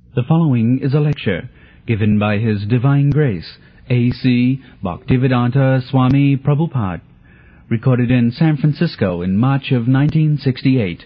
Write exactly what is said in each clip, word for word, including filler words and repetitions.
The following is a lecture given by His Divine Grace, A C Bhaktivedanta Swami Prabhupada, recorded in San Francisco in March of nineteen sixty-eight.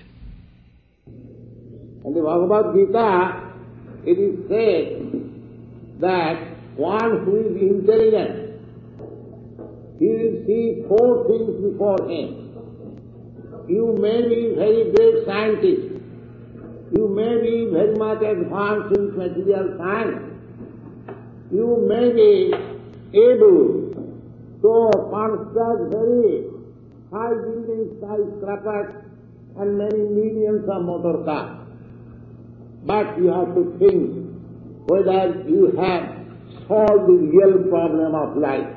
In the Bhagavad Gita, it is said that one who is intelligent, he will see four things before him. You may be very great scientist, you may be very much advanced in material science, you may be able to construct very high buildings, skyscrapers, and many millions of motor cars. But you have to think whether you have solved the real problem of life.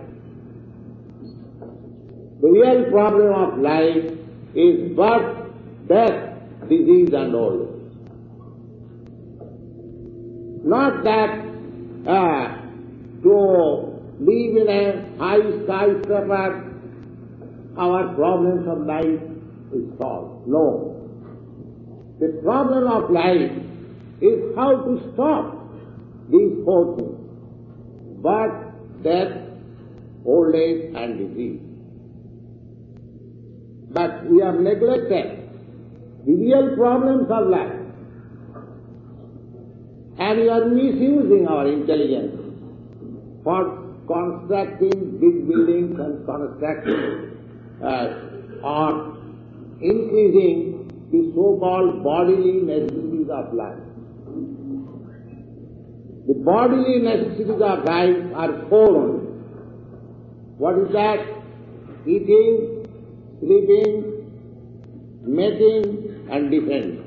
The real problem of life is birth, death, disease and old age. Not that uh, to live in a high skyscraper, our problems of life is solved. No. The problem of life is how to stop these four things: birth, death, old age and disease. But we have neglected the real problems of life, and we are misusing our intelligence for constructing big buildings and constructing uh, or increasing the so-called bodily necessities of life. The bodily necessities of life are four only. What is that? Eating, sleeping, mating and defending.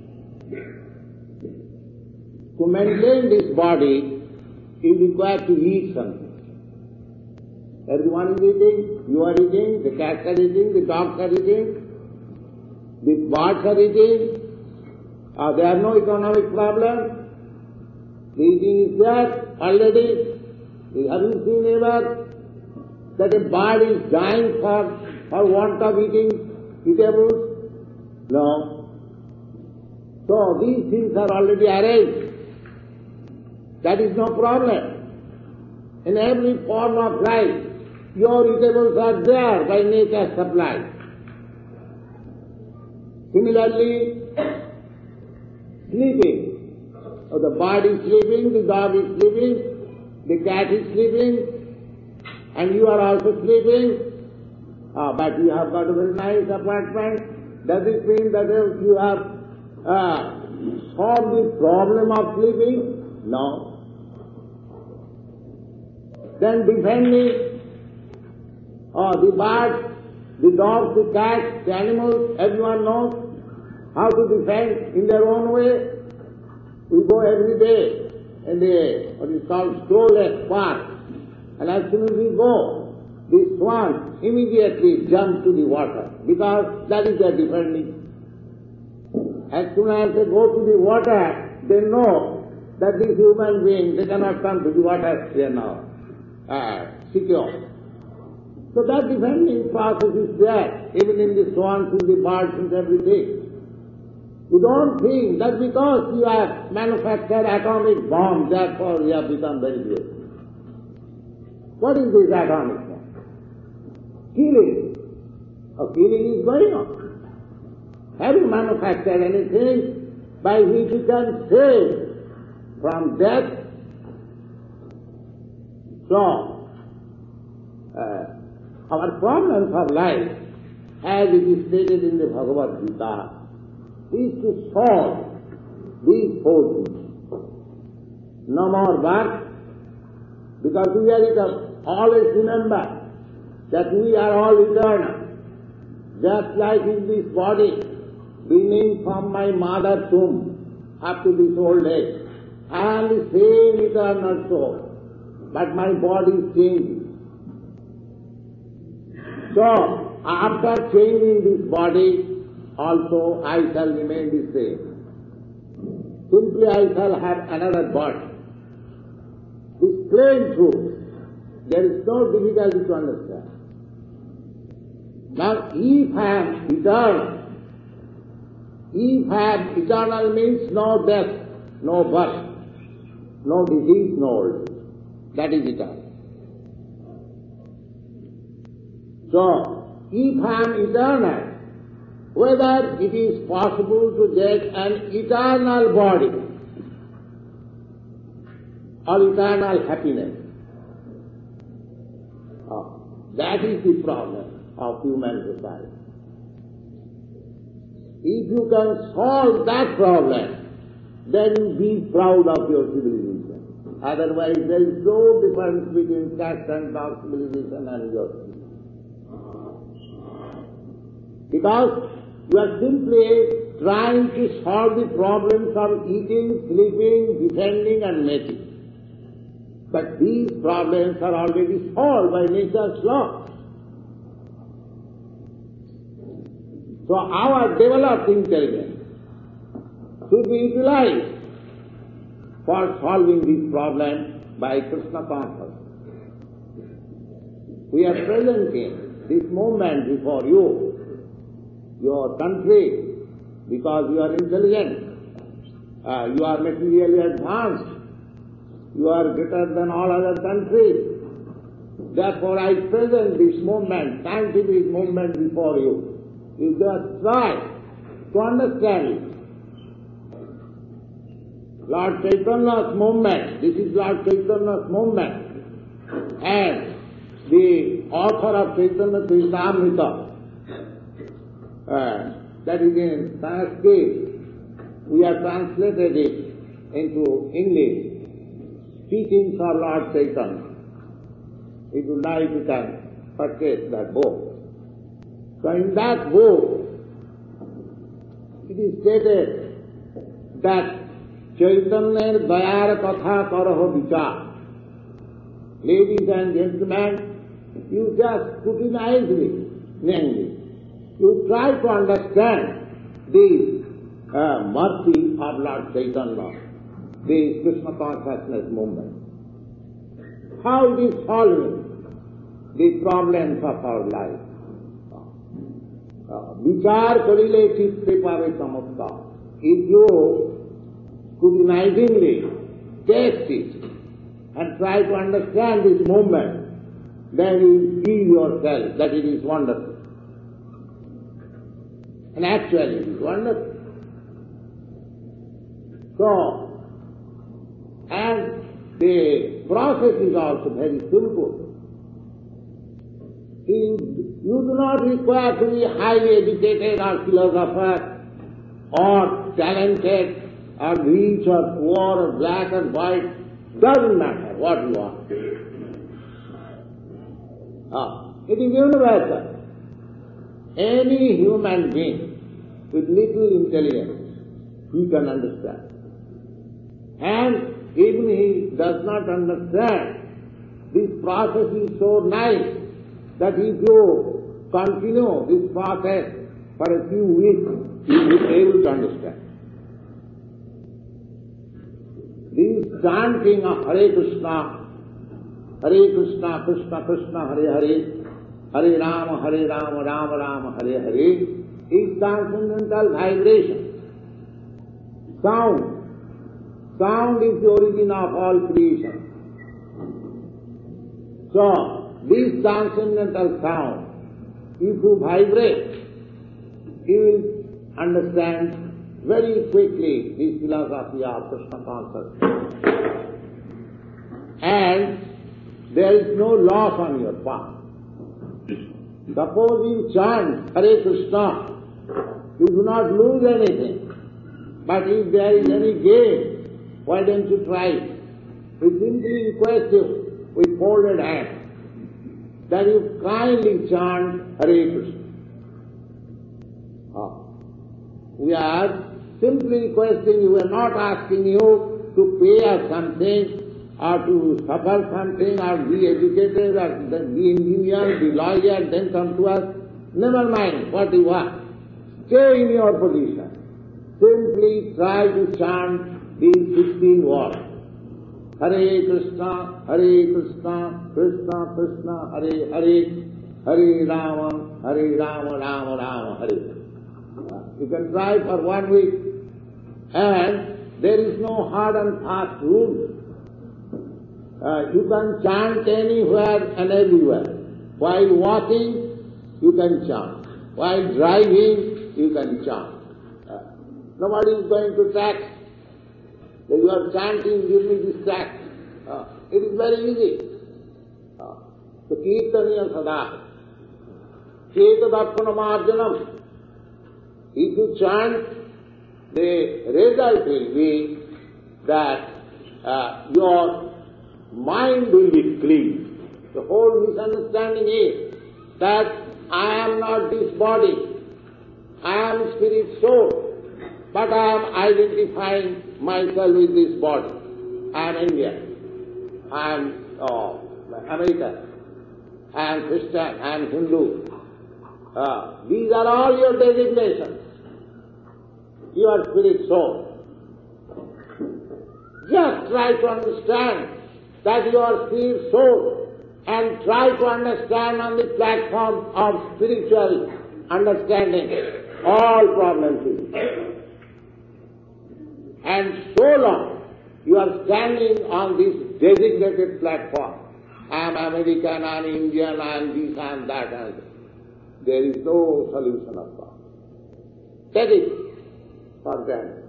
To maintain this body, you require to eat something. Everyone is eating, you are eating, the cats are eating, the dogs are eating, the birds are eating. Uh, there are no economic problems. The eating is there already. Have you seen ever that a bird is dying for, for want of eating eatables? No. So these things are already arranged. That is no problem. In every form of life, your eatables are there by nature's supply. Similarly, sleeping. So the bird is sleeping, the dog is sleeping, the cat is sleeping, and you are also sleeping. Ah, but you have got a very nice apartment. Does it mean that you have uh, solved the problem of sleeping? No. Then defending, oh, the birds, the dogs, the cats, the animals, everyone knows how to defend in their own way. We go every day in the, what is called Strollers Park, and as soon as we go, the swans immediately jump to the water, because that is their defending. As soon as they go to the water, they know that these human beings, they cannot come to the water, they are now uh, secure. So that defending process is there, even in the swans, in the birds, and everything. You don't think that because you have manufactured atomic bombs, therefore you have become very great. What is this atomic bomb? Killing. A killing is going on. Have you manufactured anything by which you can save from death? So, uh, our problems of life, as it is stated in the Bhagavad Gita, is to solve these four things. No more birth, because we are eternal. Always remember that we are all eternal. Just like in this body, beginning from my mother's womb up to this old age, I am the same eternal soul, but my body is changing. So, after changing this body, also I shall remain the same. Simply I shall have another body. This plain truth. There is no difficulty to understand. Now, if I am eternal, if I am eternal means no death, no birth. no disease, no old age. That is eternal. So, if I am eternal, whether it is possible to get an eternal body or eternal happiness, oh, that is the problem of human society. If you can solve that problem, then be proud of your civilization. Otherwise, there is no difference between cat and dog civilization and your civilization. Because you are simply trying to solve the problems of eating, sleeping, defending and mating. But these problems are already solved by nature's law. So our developed intelligence should be utilized for solving this problem by Krishna consciousness. We are presenting this moment before you, your country, because you are intelligent, uh, you are materially advanced, you are greater than all other countries. Therefore I present this moment, scientific moment before you. You just try to understand it. Lord Chaitanya's movement, this is Lord Chaitanya's movement, and the author of Chaitanya Charitamrita, uh, that is in Sanskrit, we have translated it into English, Teachings of Lord Chaitanya. If you like, you can purchase that book. So in that book, it is stated that Chaitanya Dayar Katha Karaho Vichar. Ladies and gentlemen, you just scrutinize me, namely, you try to understand the uh, mercy of Lord Chaitanya, the Krishna consciousness movement. How it is solving the problems of our life. Vichar karile chitte pave chamatkar. If you scrutinizingly taste it and try to understand this movement, then you feel yourself that it is wonderful. And actually it is wonderful. So, and the process is also very simple. You, you do not require to be highly educated or philosopher or talented or rich or poor or black or white. Doesn't matter what you are. Ah, it is universal. Any human being with little intelligence, he can understand. And even he does not understand, this process is so nice that if you continue this process for a few weeks, you will be able to understand. This chanting of Hare Krishna, Hare Krishna, Krishna Krishna, Hare Hare, Hare Rama, Hare Rama, Rama Rama, Hare Hare, is transcendental vibration. Sound. Sound is the origin of all creation. So, this transcendental sound, if you vibrate, you will understand very quickly this philosophy of Krishna consciousness. And there is no loss on your part. Suppose you chant Hare Krishna, you do not lose anything. But if there is any gain, why don't you try it? We simply request you with folded hands that you kindly chant Hare Krishna. Ah. We are simply requesting you, we are not asking you to pay us something or to suffer something or be educated or be engineer, be lawyer, then come to us. Never mind what you are. Stay in your position. Simply try to chant these sixteen words. Hare Krishna, Hare Krishna, Krishna Krishna, Hare Hare, Hare Rama, Hare Rama, Rama Rama, Hare. You can try for one week, and there is no hard and fast rule. Uh, you can chant anywhere and everywhere. While walking, you can chant. While driving, you can chant. Uh, nobody is going to tax. If you are chanting, give me this tax. Uh, it is very easy. Uh, so, Kirtaniya sada. Chetadappana marjanam. If you chant, the result will be that uh, your mind will be clean. The whole misunderstanding is that I am not this body, I am spirit soul, but I am identifying myself with this body. I am Indian, I am uh, American, I am Christian, I am Hindu. Uh, these are all your designations. You are spirit soul. Just try to understand that you are spirit soul and try to understand on the platform of spiritual understanding all problems will be. And so long you are standing on this designated platform, I am American, I am Indian, I am this, I am that, and there is no solution of problem. Take it for granted.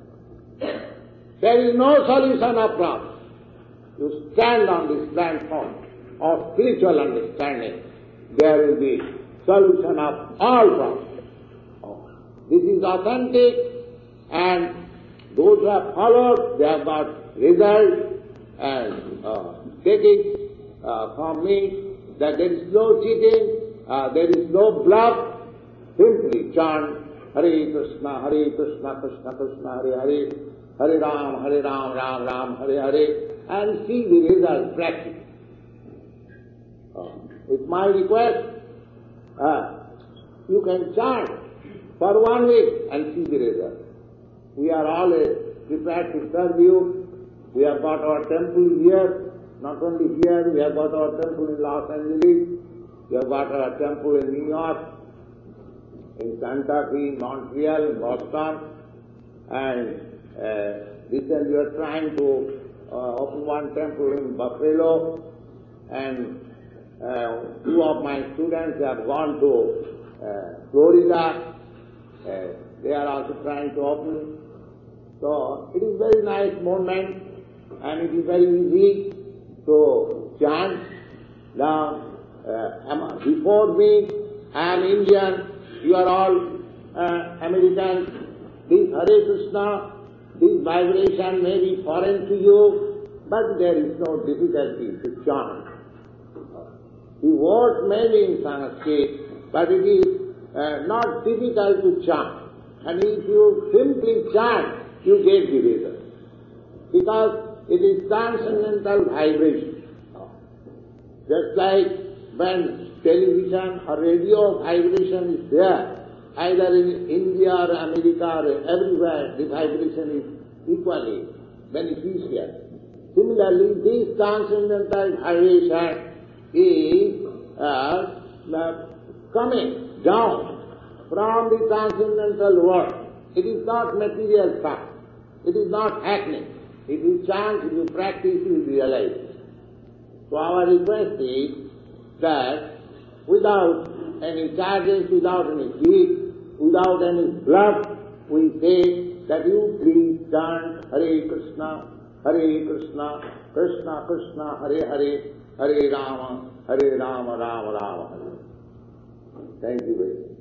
There is no solution of problem. You stand on this platform of spiritual understanding, there will be solution of all problems. Oh, this is authentic, and those who have followed, they have got result, and uh, take it uh, from me that there is no cheating, uh, there is no bluff. Simply chant Hare Krishna, Hare Krishna, Krishna Krishna, Hare Hare, Hare Ram, Hare Ram, Ram Ram, Hare Hare, and see the result practically. Uh, it's my request, uh, you can chant for one week and see the result. We are always prepared to serve you. We have got our temple here, not only here, we have got our temple in Los Angeles, we have got our temple in New York, in Santa Fe, Montreal, in Boston, and uh, recently we are trying to uh, open one temple in Buffalo, and uh, two of my students have gone to uh, Florida. Uh, they are also trying to open. So it is very nice movement, and it is very easy to chant. Now, uh, before me, I am Indian, you are all uh, Americans. This Hare Krishna, this vibration may be foreign to you, but there is no difficulty to chant. The word may be in Sanskrit, but it is uh, not difficult to chant. And if you simply chant, you get the result. Because it is transcendental vibration. Just like when television or radio vibration is there, either in India or America or everywhere, the vibration is equally beneficial. Similarly, this transcendental vibration is uh, uh, coming down from the transcendental world. It is not material fact. It is not happening. If you chant, if you practice, you will realize it. So our request is that without any charges, without any fee, without any bluff, we say that you please chant Hare Krishna, Hare Krishna, Krishna Krishna, Hare Hare, Hare Rama, Hare Rama, Rama Rama, Hare. Thank you very much.